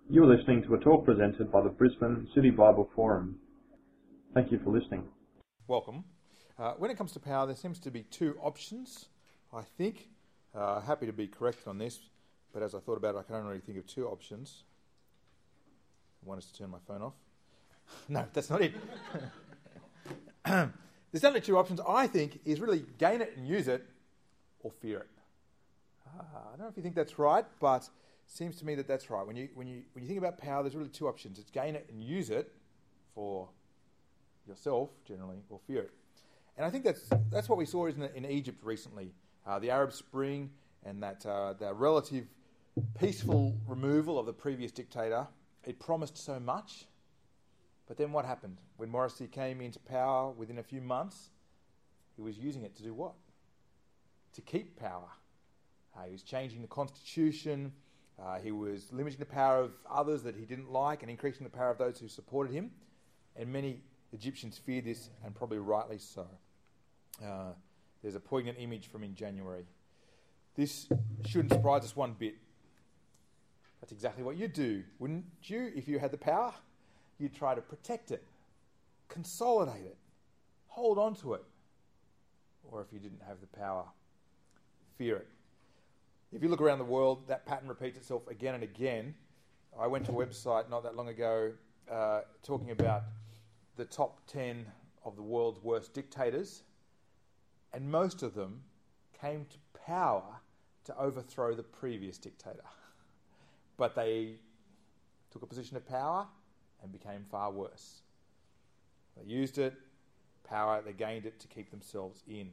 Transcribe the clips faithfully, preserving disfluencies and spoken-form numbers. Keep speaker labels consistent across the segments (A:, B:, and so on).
A: You are listening to a talk presented by the Brisbane City Bible Forum. Thank you for listening.
B: Welcome. Uh, when it comes to power, there seems to be two options, I think. Uh, happy to be corrected on this, but as I thought about it, I can only think of two options. One is to turn my phone off. No, that's not it. There's only two options, I think, is really gain it and use it, or fear it. Uh, I don't know if you think that's right, but it seems to me that that's right. When you when you when you think about power, there's really two options: it's gain it and use it for yourself, generally, or fear it. And I think that's that's what we saw in, in Egypt recently, uh, the Arab Spring, and that uh, the relative peaceful removal of the previous dictator. It promised so much, but then what happened? When Morsi came into power within a few months, he was using it to do what? To keep power. Uh, he was changing the constitution, uh, he was limiting the power of others that he didn't like and increasing the power of those who supported him, and many Egyptians feared this, and probably rightly so. Uh, there's a poignant image from in January. This shouldn't surprise us one bit. That's exactly what you'd do, wouldn't you? If you had the power, you'd try to protect it, consolidate it, hold on to it. Or if you didn't have the power, fear it. If you look around the world, that pattern repeats itself again and again. I went to a website not that long ago uh, talking about the top ten of the world's worst dictators, and most of them came to power to overthrow the previous dictator. But they took a position of power and became far worse. They used it, power, they gained it to keep themselves in.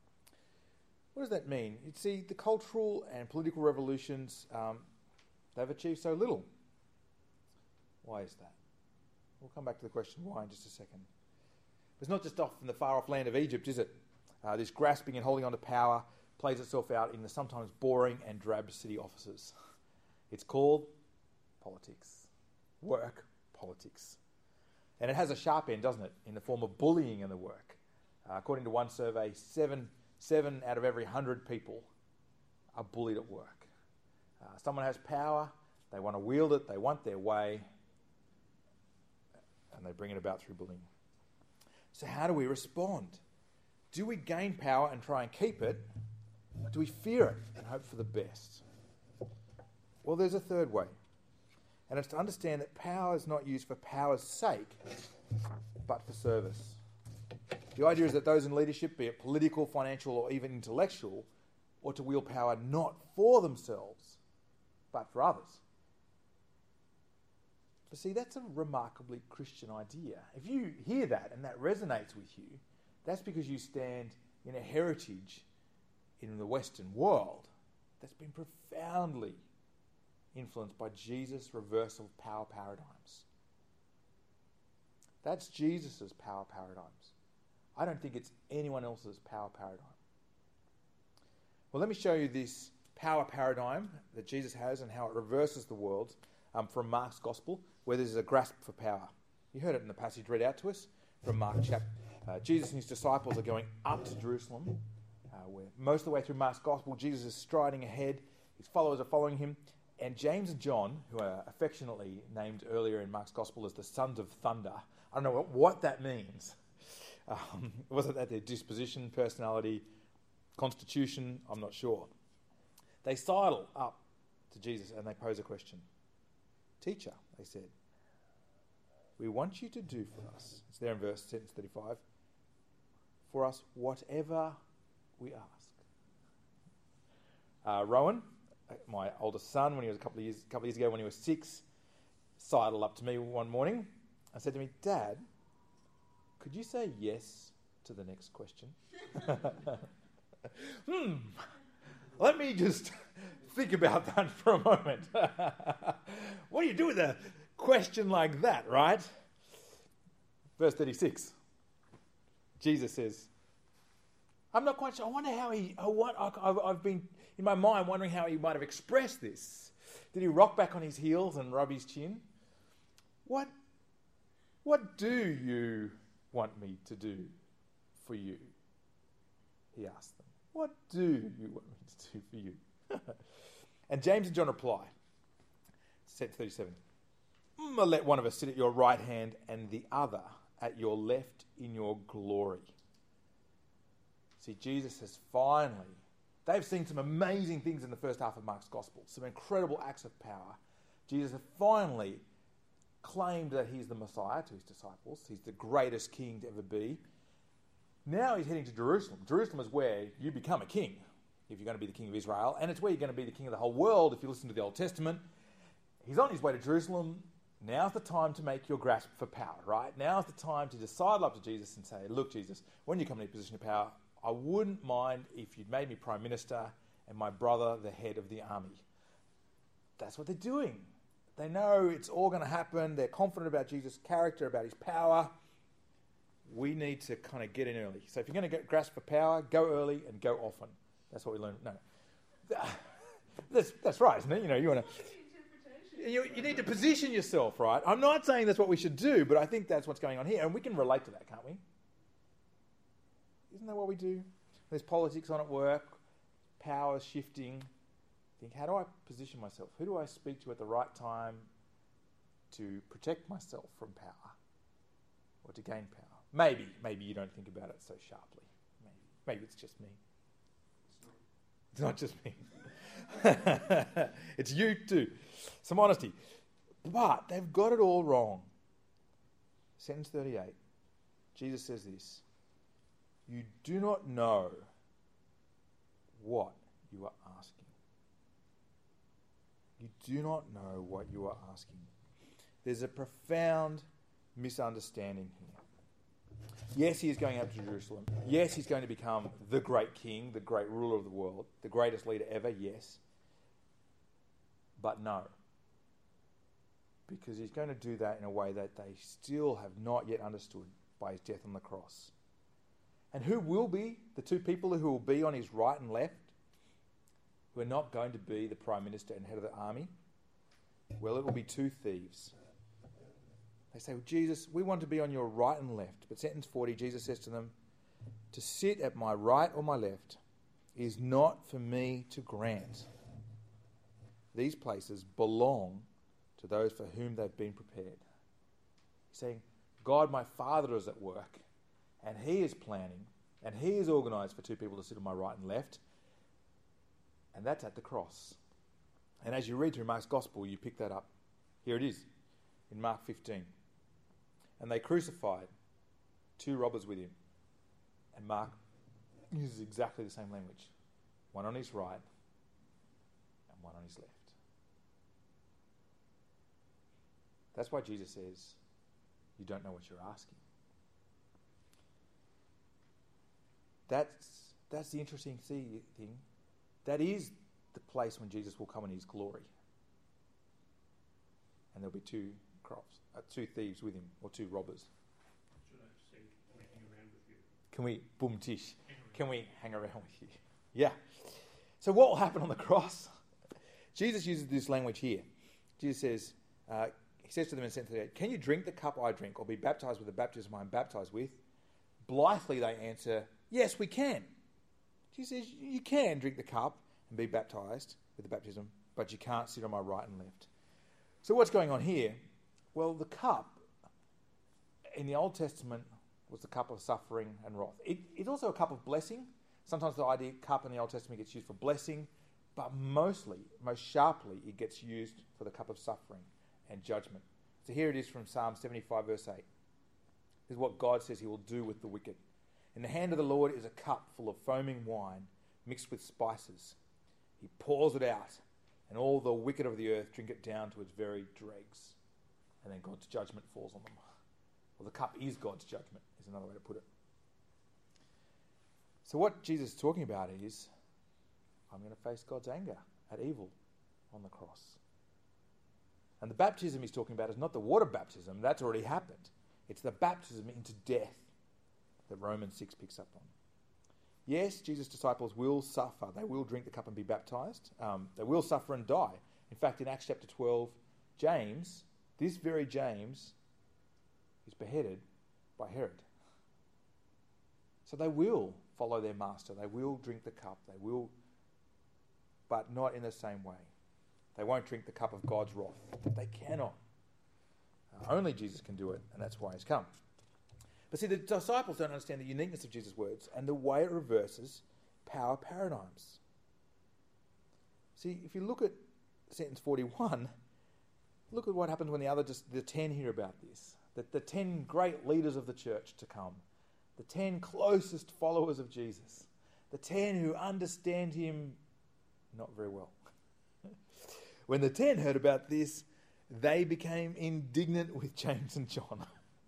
B: What does that mean? You see, the cultural and political revolutions, um, they've achieved so little. Why is that? We'll come back to the question why in just a second. It's not just off in the far-off land of Egypt, is it? Uh, this grasping and holding on to power plays itself out in the sometimes boring and drab city offices. It's called politics. Work politics. And it has a sharp end, doesn't it, in the form of bullying in the work. Uh, according to one survey, seven, seven out of every hundred people are bullied at work. Uh, someone has power, they want to wield it, they want their way, and they bring it about through bullying. So how do we respond? Do we gain power and try and keep it? Or do we fear it and hope for the best? Well, there's a third way, and it's to understand that power is not used for power's sake, but for service. The idea is that those in leadership, be it political, financial, or even intellectual, ought to wield power not for themselves, but for others. But see, that's a remarkably Christian idea. If you hear that and that resonates with you, that's because you stand in a heritage in the Western world that's been profoundly influenced by Jesus' reversal of power paradigms. That's Jesus' power paradigms. I don't think it's anyone else's power paradigm. Well, let me show you this power paradigm that Jesus has and how it reverses the world um, from Mark's Gospel, where there's a grasp for power. You heard it in the passage read out to us from Mark chapter. Uh, Jesus and his disciples are going up to Jerusalem, uh, where most of the way through Mark's Gospel, Jesus is striding ahead. His followers are following him. And James and John, who are affectionately named earlier in Mark's Gospel as the sons of thunder, I don't know what, what that means. Um, wasn't that their disposition, personality, constitution? I'm not sure. They sidle up to Jesus and they pose a question. Teacher, they said, we want you to do for us, it's there in verse sentence thirty-five, for us whatever we ask. Uh, Rowan, my oldest son, when he was a couple of years, a couple of years ago, when he was six, sidled up to me one morning and said to me, Dad, could you say yes to the next question? hmm. Let me just think about that for a moment. What do you do with a question like that, right? Verse thirty-six. Jesus says, I'm not quite sure. I wonder how he, I want, I've, I've been in my mind wondering how he might have expressed this. Did he rock back on his heels and rub his chin? What, what do you want me to do for you? He asked them. What do you want me to do for you? And James and John reply, thirty-seven, Never let one of us sit at your right hand and the other at your left in your glory. See, Jesus has finally, they've seen some amazing things in the first half of Mark's Gospel, some incredible acts of power. Jesus has finally claimed that he's the Messiah to his disciples. He's the greatest king to ever be. Now he's heading to Jerusalem. Jerusalem is where you become a king if you're going to be the king of Israel, and it's where you're going to be the king of the whole world if you listen to the Old Testament. He's on his way to Jerusalem. Now's the time to make your grasp for power, right? Now's the time to just sidle up to Jesus and say, look, Jesus, when you come in a position of power, I wouldn't mind if you'd made me prime minister and my brother the head of the army. That's what they're doing. They know it's all going to happen. They're confident about Jesus' character, about his power. We need to kind of get in early. So if you're going to get grasp for power, go early and go often. That's what we learn. No, that's that's right, isn't it? You know, you want to. You, you need to position yourself, right? I'm not saying that's what we should do, but I think that's what's going on here, and we can relate to that, can't we? Isn't that what we do? There's politics on at work, power shifting. Think, how do I position myself? Who do I speak to at the right time to protect myself from power or to gain power? Maybe, maybe you don't think about it so sharply. Maybe, maybe it's just me. It's not just me. It's you too. Some honesty. But they've got it all wrong. Sentence thirty-eight. Jesus says this. You do not know what you are asking. You do not know what you are asking. There's a profound misunderstanding here. Yes, he is going up to Jerusalem. Yes, he's going to become the great king, the great ruler of the world, the greatest leader ever, yes. But no. Because he's going to do that in a way that they still have not yet understood by his death on the cross. And who will be the two people who will be on his right and left? Who are not going to be the prime minister and head of the army? Well, it will be two thieves. They say, well, Jesus, we want to be on your right and left. But sentence forty, Jesus says to them, to sit at my right or my left is not for me to grant. These places belong to those for whom they've been prepared. He's saying, God, my Father, is at work, and he is planning, and he is organised for two people to sit on my right and left, and that's at the cross. And as you read through Mark's Gospel, you pick that up. Here it is, in Mark fifteen. And they crucified two robbers with him. And Mark uses exactly the same language. One on his right and one on his left. That's why Jesus says, you don't know what you're asking. That's, that's the interesting thing. That is the place when Jesus will come in his glory. And there'll be two crops, uh, two thieves with him, or two robbers.
C: Should I say, can we hang around with you?
B: Can we, boom tish, can we hang around with you? Yeah. So what will happen on the cross? Jesus uses this language here. Jesus says, uh, he says to them in sentence thirty-eight, can you drink the cup I drink or be baptized with the baptism I am baptized with? Blithely they answer, yes, we can. Jesus says, you can drink the cup and be baptized with the baptism, but you can't sit on my right and left. So what's going on here? Well, the cup in the Old Testament was the cup of suffering and wrath. It, it's also a cup of blessing. Sometimes the idea cup in the Old Testament gets used for blessing, but mostly, most sharply, it gets used for the cup of suffering and judgment. So here it is from Psalm seventy-five, verse eight. This is what God says he will do with the wicked. In the hand of the Lord is a cup full of foaming wine mixed with spices. He pours it out, and all the wicked of the earth drink it down to its very dregs. And then God's judgment falls on them. Well, the cup is God's judgment, is another way to put it. So what Jesus is talking about is, I'm going to face God's anger at evil on the cross. And the baptism he's talking about is not the water baptism. That's already happened. It's the baptism into death that Romans six picks up on. Yes, Jesus' disciples will suffer. They will drink the cup and be baptized. Um, they will suffer and die. In fact, in Acts chapter twelve, James, this very James, is beheaded by Herod. So they will follow their master. They will drink the cup. They will, but not in the same way. They won't drink the cup of God's wrath. They cannot. only Jesus can do it, and that's why he's come. But see, the disciples don't understand the uniqueness of Jesus' words and the way it reverses power paradigms. See, if you look at sentence forty-one, look at what happens when the other, just the ten hear about this. That the ten great leaders of the church to come, the ten closest followers of Jesus, the ten who understand him not very well. When the ten heard about this, they became indignant with James and John.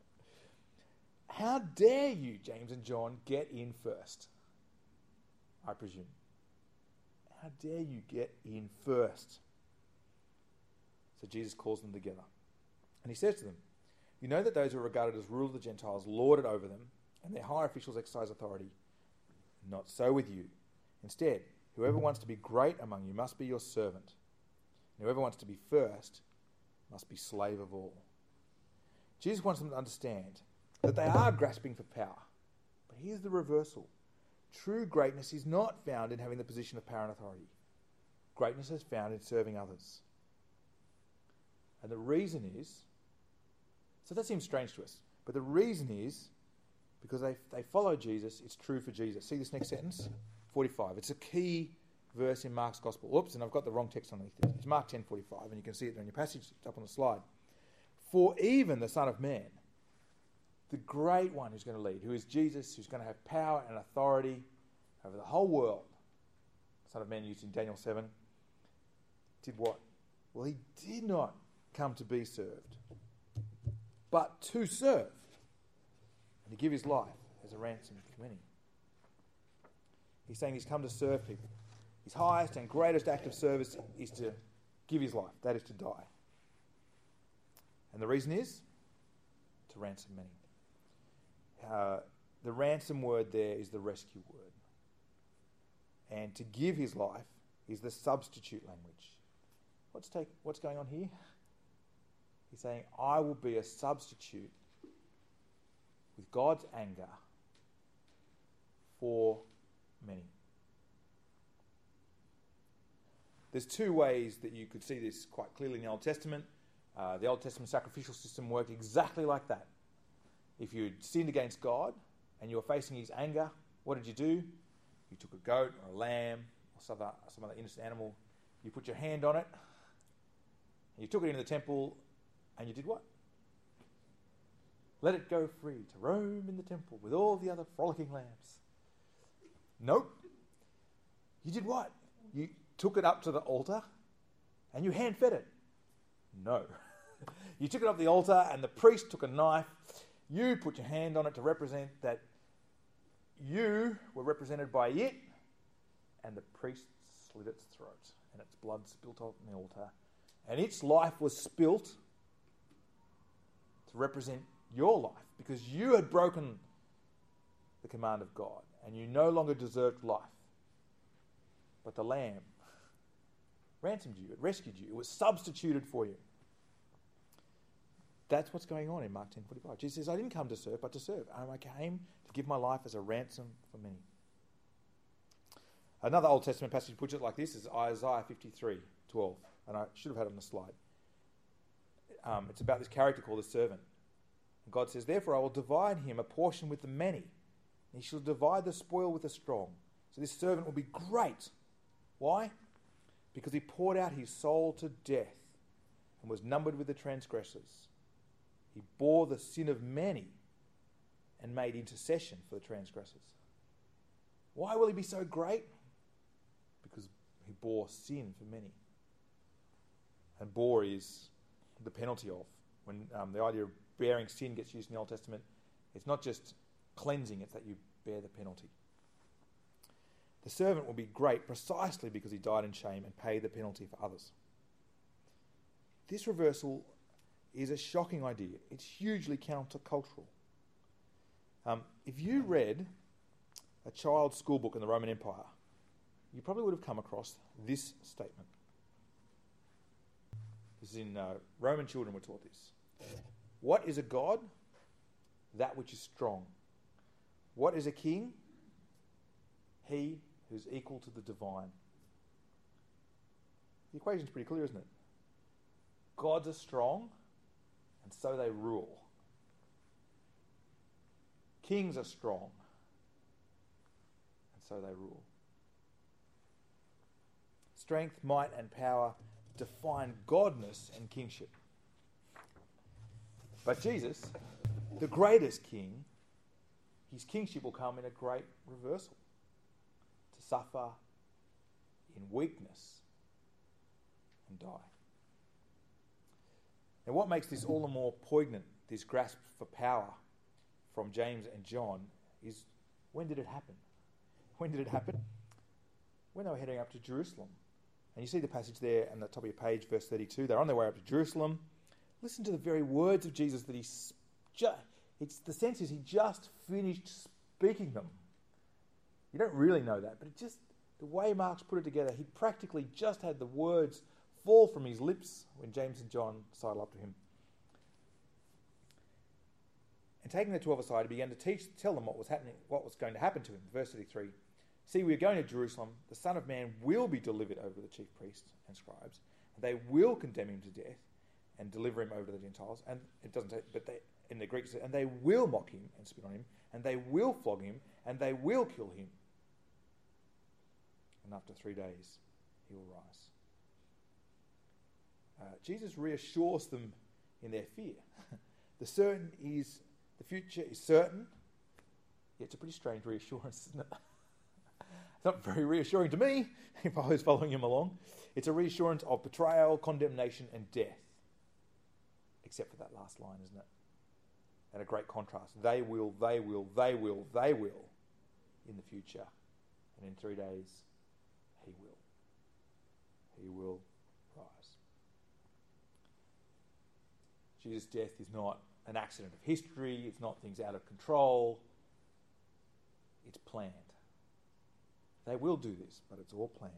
B: How dare you, James and John, get in first? I presume. How dare you get in first? So Jesus calls them together. And he says to them, you know that those who are regarded as rulers of the Gentiles lord it over them, and their higher officials exercise authority. Not so with you. Instead, whoever wants to be great among you must be your servant. And whoever wants to be first must be slave of all. Jesus wants them to understand that they are grasping for power. But here's the reversal. True greatness is not found in having the position of power and authority. Greatness is found in serving others. And the reason is, so that seems strange to us, but the reason is because they they follow Jesus, it's true for Jesus. See this next sentence? forty-five. It's a key verse in Mark's Gospel. Oops, and I've got the wrong text underneath it. It's Mark ten forty-five, and you can see it there in your passage. It's up on the slide. For even the Son of Man, the great one who's going to lead, who is Jesus, who's going to have power and authority over the whole world, the Son of Man used in Daniel seven, did what? Well, he did not come to be served, but to serve, and to give his life as a ransom for many. He's saying he's come to serve people. His highest and greatest act of service is to give his life, that is to die. And the reason is to ransom many. Uh, the ransom word there is the rescue word. And to give his life is the substitute language. What's take, what's going on here? He's saying, I will be a substitute with God's anger for many. There's two ways that you could see this quite clearly in the Old Testament. Uh, the Old Testament sacrificial system worked exactly like that. If you'd sinned against God and you were facing his anger, what did you do? You took a goat or a lamb or some other, some other innocent animal. You put your hand on it. And you took it into the temple and you did what? Let it go free to roam in the temple with all the other frolicking lambs. Nope. You did what? You took it up to the altar and you hand-fed it. No. You took it up the altar and the priest took a knife. You put your hand on it to represent that you were represented by it, and the priest slit its throat and its blood spilt on the altar. And its life was spilt to represent your life because you had broken the command of God and you no longer deserved life. But the lamb ransomed you, it rescued you, it was substituted for you. That's what's going on in Mark ten forty-five. Jesus says, I didn't come to serve, but to serve. I came to give my life as a ransom for many. Another Old Testament passage puts it like this is Isaiah fifty-three twelve, and I should have had it on the slide. Um, it's about this character called the servant. And God says, therefore I will divide him a portion with the many, and he shall divide the spoil with the strong. So this servant will be great. Why? Because he poured out his soul to death and was numbered with the transgressors. He bore the sin of many and made intercession for the transgressors. Why will he be so great? Because he bore sin for many. And bore is the penalty of. When um, the idea of bearing sin gets used in the Old Testament, it's not just cleansing, it's that you bear the penalty. The servant will be great precisely because he died in shame and paid the penalty for others. This reversal is a shocking idea. It's hugely countercultural. Um, if you read a child's school book in the Roman Empire, you probably would have come across this statement. This is in uh, Roman children were taught this. What is a god? That which is strong. What is a king? He who's equal to the divine. The equation's pretty clear, isn't it? Gods are strong, and and so they rule. Kings are strong, and so they rule. Strength, might, and power define godness and kingship. But Jesus, the greatest king, his kingship will come in a great reversal. To suffer in weakness and die. Now, what makes this all the more poignant, this grasp for power from James and John, is when did it happen? When did it happen? When they were heading up to Jerusalem. And you see the passage there on the top of your page, verse thirty-two. They're on their way up to Jerusalem. Listen to the very words of Jesus that he... Ju- it's the sense is he just finished speaking them. You don't really know that, but it just... The way Mark's put it together, he practically just had the words fall from his lips when James and John sidled up to him. And taking the twelve aside, he began to teach, tell them what was happening, what was going to happen to him. Verse thirty-three. See, we are going to Jerusalem. The Son of Man will be delivered over to the chief priests and scribes, and they will condemn him to death and deliver him over to the Gentiles. And it doesn't say, but they, in the Greek, and they will mock him and spit on him, and they will flog him, and they will kill him. And after three days, he will rise. Uh, Jesus reassures them in their fear. the certain is the future is certain. Yeah, it's a pretty strange reassurance, isn't it? It's not very reassuring to me if I was following him along. It's a reassurance of betrayal, condemnation, and death. Except for that last line, isn't it? And a great contrast. They will, they will, they will, they will in the future. And in three days, he will. He will rise. Jesus' death is not an accident of history. It's not things out of control. It's planned. They will do this, but it's all planned.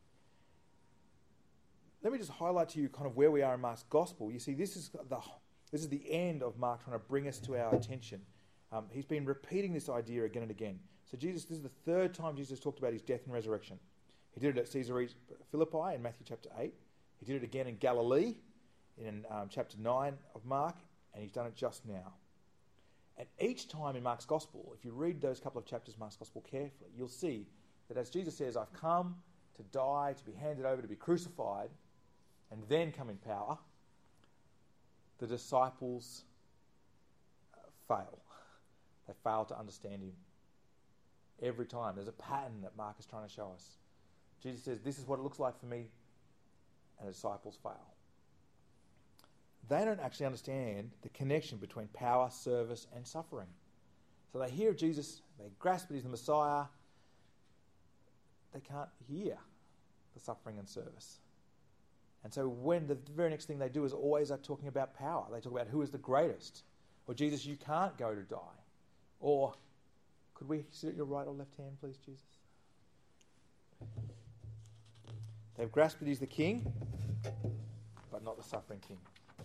B: Let me just highlight to you kind of where we are in Mark's gospel. You see, this is the this is the end of Mark trying to bring us to our attention. Um, he's been repeating this idea again and again. So Jesus, this is the third time Jesus talked about his death and resurrection. He did it at Caesarea Philippi in Matthew chapter eight. He did it again in Galilee in um, chapter nine of Mark, and he's done it just now. And each time in Mark's gospel, if you read those couple of chapters of Mark's gospel carefully, you'll see that as Jesus says, I've come to die, to be handed over, to be crucified, and then come in power, the disciples uh, fail. They fail to understand him. Every time. There's a pattern that Mark is trying to show us. Jesus says, this is what it looks like for me, and the disciples fail. They don't actually understand the connection between power, service, and suffering. So they hear Jesus, they grasp that he's the Messiah, they can't hear the suffering and service. And so when the very next thing they do is always are talking about power. They talk about who is the greatest. Or, Jesus, you can't go to die. Or, could we sit at your right or left hand, please, Jesus? They've grasped that he's the king, but not the suffering king.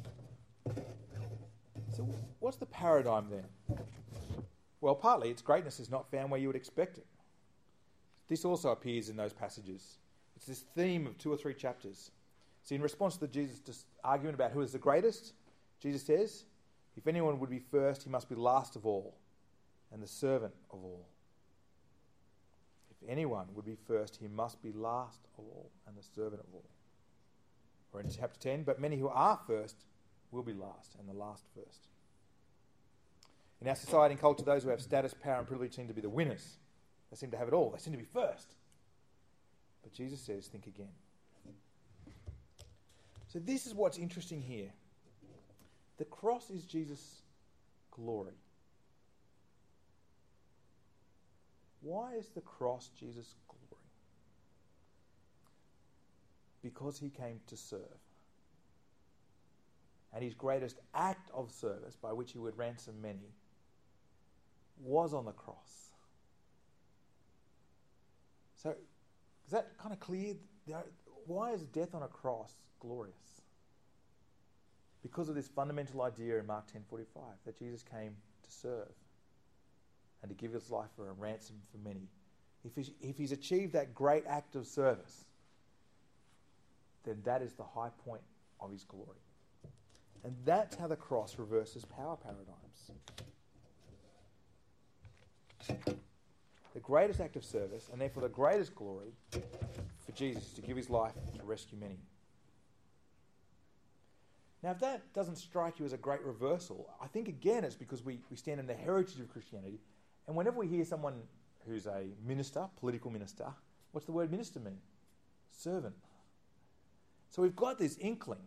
B: So what's the paradigm then? Well, partly its greatness is not found where you would expect it. This also appears in those passages. It's this theme of two or three chapters. See, in response to Jesus' argument about who is the greatest, Jesus says, if anyone would be first, he must be last of all and the servant of all. If anyone would be first, he must be last of all and the servant of all. Or in chapter ten, but many who are first will be last and the last first. In our society and culture, those who have status, power and privilege seem to be the winners. They seem to have it all. They seem to be first. But Jesus says, think again. So this is what's interesting here. The cross is Jesus' glory. Why is the cross Jesus' glory? Because he came to serve. And his greatest act of service, by which he would ransom many, was on the cross. So, is that kind of clear? Why is death on a cross glorious? Because of this fundamental idea in Mark ten forty-five, that Jesus came to serve and to give his life for a ransom for many. If he's, if he's achieved that great act of service, then that is the high point of his glory. And that's how the cross reverses power paradigms. The greatest act of service, and therefore the greatest glory for Jesus, is to give his life to rescue many. Now, if that doesn't strike you as a great reversal, I think again it's because we, we stand in the heritage of Christianity, and whenever we hear someone who's a minister, political minister, what's the word minister mean? Servant. So we've got this inkling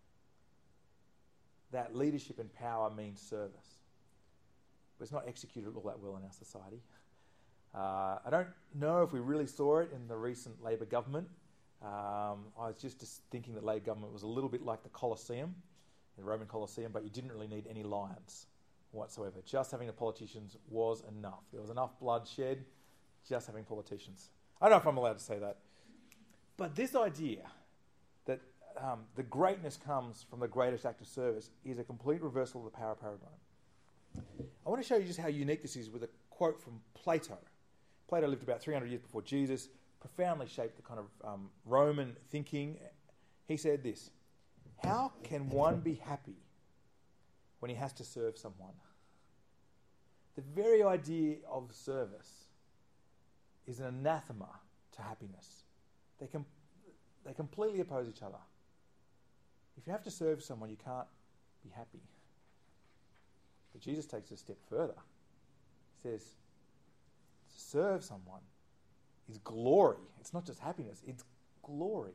B: that leadership and power means service. But it's not executed all that well in our society. Uh, I don't know if we really saw it in the recent Labor government. Um, I was just, just thinking that Labor government was a little bit like the Colosseum, the Roman Colosseum, but you didn't really need any lions whatsoever. Just having the politicians was enough. There was enough blood shed, just having politicians. I don't know if I'm allowed to say that. But this idea that um, the greatness comes from the greatest act of service is a complete reversal of the power paradigm. I want to show you just how unique this is with a quote from Plato. Plato lived about three hundred years before Jesus, profoundly shaped the kind of um, Roman thinking. He said this: how can one be happy when he has to serve someone? The very idea of service is an anathema to happiness. They com- they completely oppose each other. If you have to serve someone, you can't be happy. But Jesus takes it a step further. He says, to serve someone is glory. It's not just happiness, it's glory.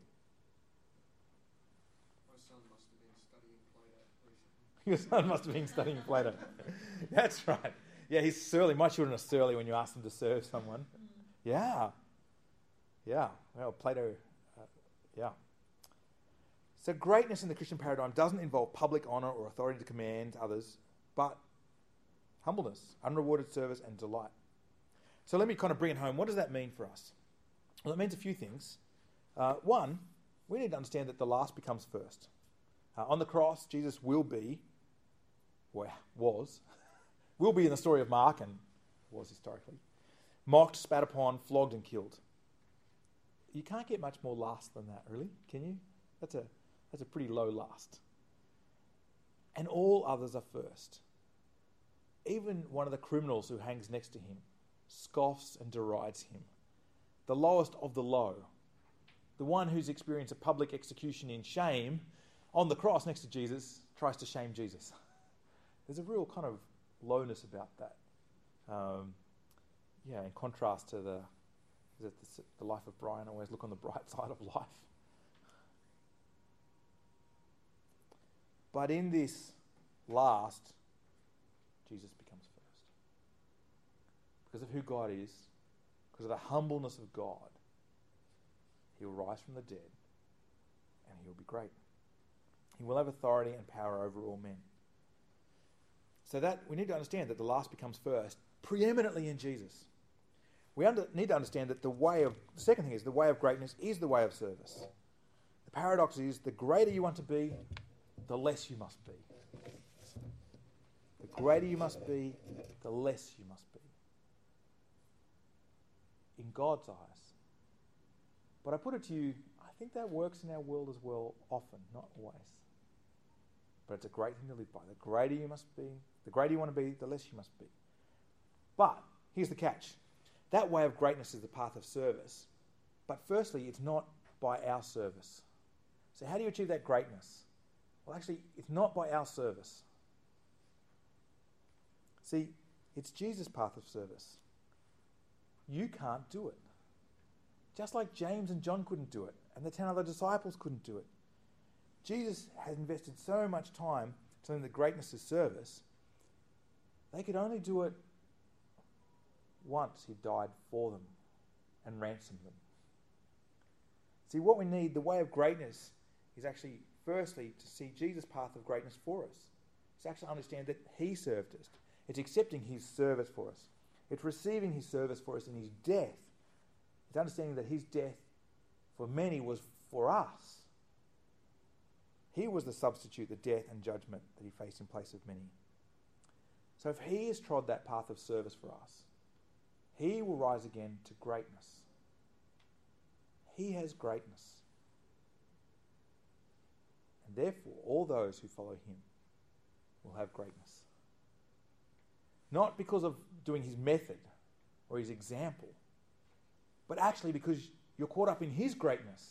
D: My son must have been studying Plato recently.
B: Your son must have been studying Plato. That's right. Yeah, he's surly. My children are surly when you ask them to serve someone. Yeah. Yeah. Well, Plato, uh, yeah. So greatness in the Christian paradigm doesn't involve public honour or authority to command others, but humbleness, unrewarded service and delight. So let me kind of bring it home. What does that mean for us? Well, it means a few things. Uh, one, we need to understand that the last becomes first. Uh, on the cross, Jesus will be, well, was, will be in the story of Mark and was historically, mocked, spat upon, flogged and killed. You can't get much more last than that, really, can you? That's a, that's a pretty low last. And all others are first. Even one of the criminals who hangs next to him scoffs and derides him. The lowest of the low, the one who's experienced a public execution in shame on the cross next to Jesus, tries to shame Jesus. There's a real kind of lowness about that. Um, yeah, in contrast to the, is it the, the life of Brian, always look on the bright side of life. But in this last, Jesus becomes first. Because of who God is, because of the humbleness of God, he'll rise from the dead and he'll be great. He will have authority and power over all men. So that we need to understand that the last becomes first, preeminently in Jesus. We under, need to understand that the way of, the second thing is, the way of greatness is the way of service. The paradox is, the greater you want to be, the less you must be. The greater you must be, the less you must be. In God's eyes. But I put it to you, I think that works in our world as well, often, not always. But it's a great thing to live by. The greater you must be, the greater you want to be, the less you must be. But here's the catch. That way of greatness is the path of service. But firstly, it's not by our service. So how do you achieve that greatness? Well, actually, it's not by our service. See, it's Jesus' path of service. You can't do it. Just like James and John couldn't do it, and the ten other disciples couldn't do it. Jesus has invested so much time telling the greatness of service, they could only do it once he died for them and ransomed them. See, what we need, the way of greatness, is actually, firstly, to see Jesus' path of greatness for us. It's actually understand that he served us. It's accepting his service for us. It's receiving his service for us in his death. It's understanding that his death for many was for us. He was the substitute, the death and judgment that he faced in place of many. So if he has trod that path of service for us, he will rise again to greatness. He has greatness. And therefore, all those who follow him have greatness. Not because of doing his method or his example, but actually because you're caught up in his greatness.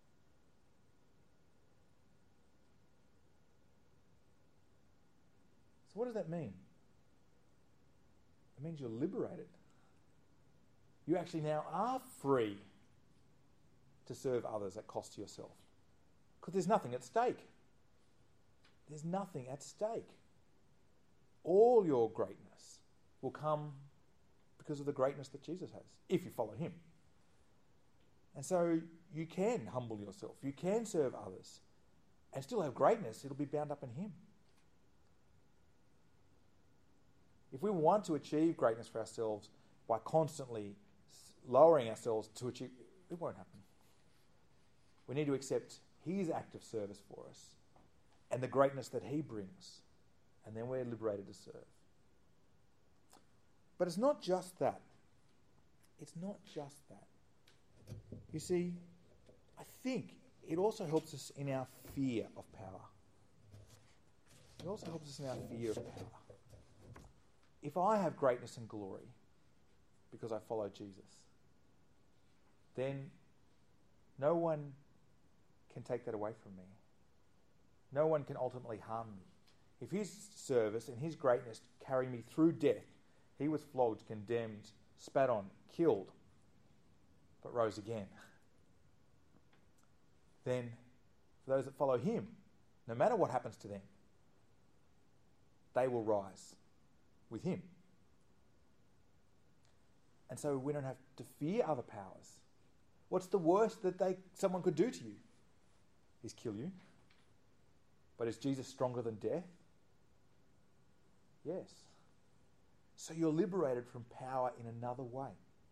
B: So what does that mean? It means you're liberated. You actually now are free to serve others at cost to yourself. Because there's nothing at stake. There's nothing at stake. All your greatness will come because of the greatness that Jesus has, if you follow him. And so you can humble yourself. You can serve others and still have greatness. It'll be bound up in him. If we want to achieve greatness for ourselves by constantly lowering ourselves to achieve, it won't happen. We need to accept his act of service for us and the greatness that he brings, and then we're liberated to serve. But it's not just that. It's not just that. You see, I think it also helps us in our fear of power. It also helps us in our fear of power. If I have greatness and glory because I follow Jesus, then no one can take that away from me. No one can ultimately harm me. If his service and his greatness carry me through death, he was flogged, condemned, spat on, killed, but rose again. Then, for those that follow him, no matter what happens to them, they will rise with him. And so we don't have to fear other powers. What's the worst that they someone could do to you? Is kill you. But is Jesus stronger than death? Yes. So you're liberated from power in another way.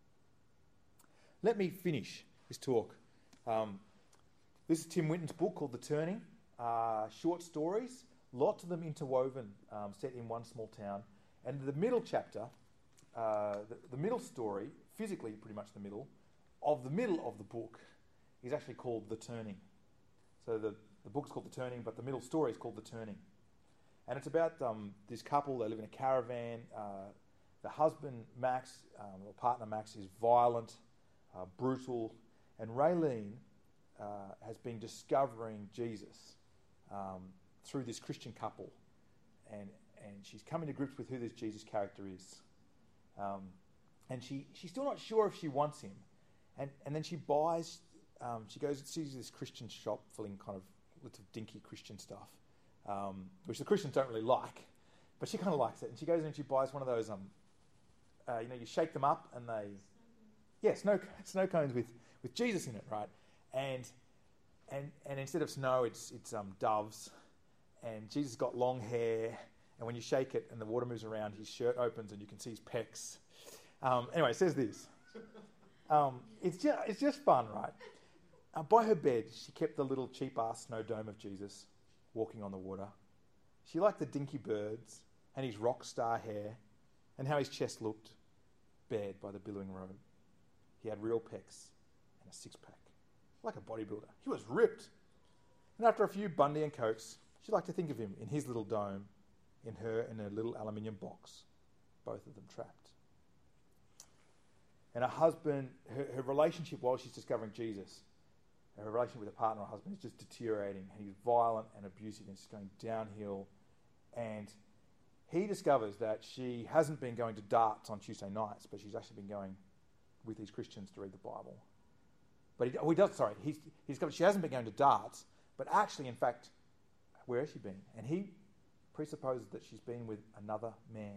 B: Let me finish this talk. Um, this is Tim Winton's book called The Turning. Uh, short stories, lots of them interwoven, um, set in one small town. And the middle chapter, uh, the, the middle story, physically pretty much the middle, of the middle of the book is actually called The Turning. So the, the book's called The Turning, but the middle story is called The Turning. And it's about um, this couple. They live in a caravan. Uh, the husband, Max, um, or partner Max, is violent, uh, brutal, and Raylene uh, has been discovering Jesus um, through this Christian couple, and and she's coming to grips with who this Jesus character is. Um, and she, she's still not sure if she wants him. And and then she buys, um, she goes and sees this Christian shop filling kind of lots of dinky Christian stuff, um, which the Christians don't really like, but she kind of likes it. And she goes in and she buys one of those, um, uh, you know, you shake them up and they, yeah, snow snow cones with, with Jesus in it, right? And and and instead of snow, it's it's um, doves. And Jesus got long hair. And when you shake it and the water moves around, his shirt opens and you can see his pecs. Um, anyway, it says this. Um, it's, just, it's just fun, right? Uh, by her bed, she kept the little cheap-ass snow dome of Jesus walking on the water. She liked the dinky birds and his rock star hair and how his chest looked, bared by the billowing robe. He had real pecs and a six-pack, like a bodybuilder. He was ripped. And after a few Bundy and Cokes, she liked to think of him in his little dome, in her in a little aluminium box, both of them trapped. And her husband, her, her relationship while she's discovering Jesus, her relationship with her partner or husband is just deteriorating, and he's violent and abusive and it's going downhill. And he discovers that she hasn't been going to darts on Tuesday nights, but she's actually been going with these Christians to read the Bible. But he, oh, he does, sorry, he's, he's discovered she hasn't been going to darts, but actually, in fact, where has she been? And he presupposes that she's been with another man.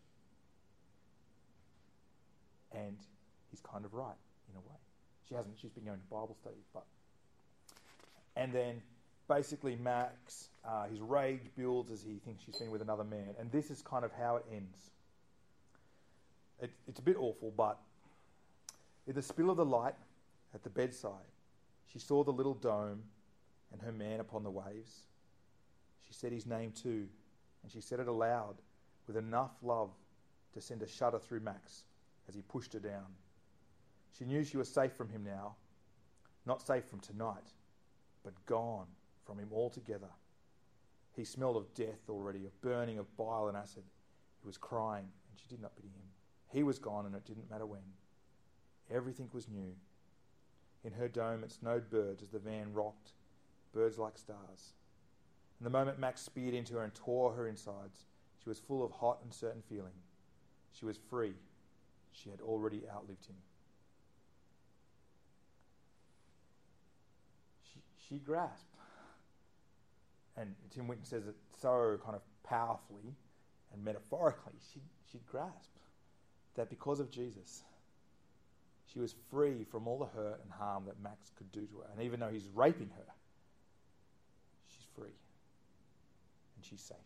B: And he's kind of right, in a way. She hasn't, she's been going to Bible study, but... And then, basically, Max, uh, his rage builds as he thinks she's been with another man. And this is kind of how it ends. It, it's a bit awful, but... In the spill of the light at the bedside, she saw the little dome and her man upon the waves. She said his name too, and she said it aloud with enough love to send a shudder through Max as he pushed her down. She knew she was safe from him now, not safe from tonight, but gone from him altogether. He smelled of death already, of burning, of bile and acid. He was crying, and she did not pity him. He was gone, and it didn't matter when. Everything was new. In her dome it snowed birds as the van rocked, birds like stars. And the moment Max speared into her and tore her insides, she was full of hot and certain feeling. She was free. She had already outlived him. She, she grasped. And Tim Winton says it so kind of powerfully and metaphorically. She, she'd grasped that because of Jesus, she was free from all the hurt and harm that Max could do to her. And even though he's raping her, she's free. And she's safe.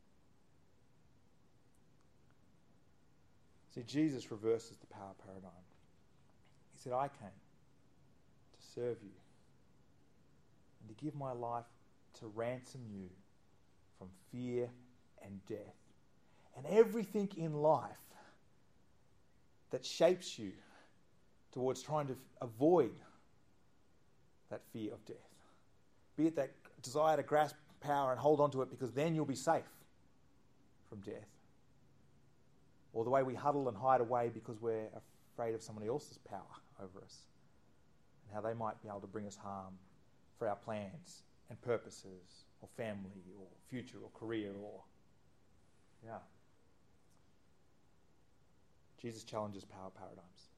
B: See, Jesus reverses the power paradigm. He said, I came to serve you and to give my life to ransom you from fear and death and everything in life that shapes you towards trying to avoid that fear of death. Be it that desire to grasp power and hold on to it because then you'll be safe from death. Or the way we huddle and hide away because we're afraid of somebody else's power over us and how they might be able to bring us harm for our plans and purposes or family or future or career or... Yeah. Jesus challenges power paradigms.